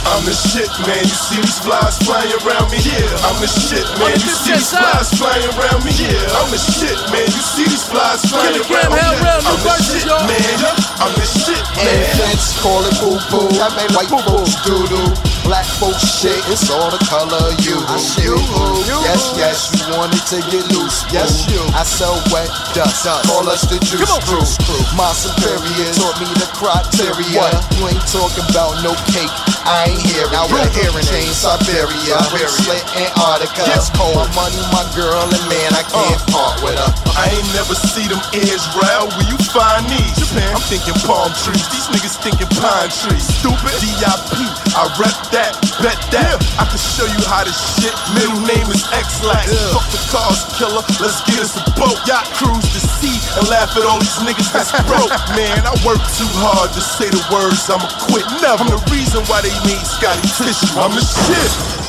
I'm the shit, man. You see these flies flying around me? Yeah. I'm the shit, man. You see these flies flying around me? Yeah. I'm the shit, man. You see these flies flying around me? I'm the shit, man. I'm the shit, man. Infants call it poo-poo. White folks doo-doo. Black folks shit, it's all the color of you. Yes, yes, you wanted to get loose. Yes, you. I sell wet dust. Call us the juice crew. My superior taught me the criteria. You ain't talking about no cake. I ain't hearing. Now we're hearing chain Siberia, slit Antarctica. It's cold. My money, my girl, and man, I can't part with her. I ain't never see them ears round. Where you find these? Japan. I'm thinking palm trees. These niggas thinking pine trees. Stupid. DIP. I rep that, bet that. I can show you how this shit. Middle name is X-Lax. Fuck the cars, killer. Let's get us a boat. Yacht cruise the sea and laugh at all these niggas that's broke. Man, I work too hard to say the words I'ma quit. Never. I'm the reason why they made Scotty Tissue. I'm the shit.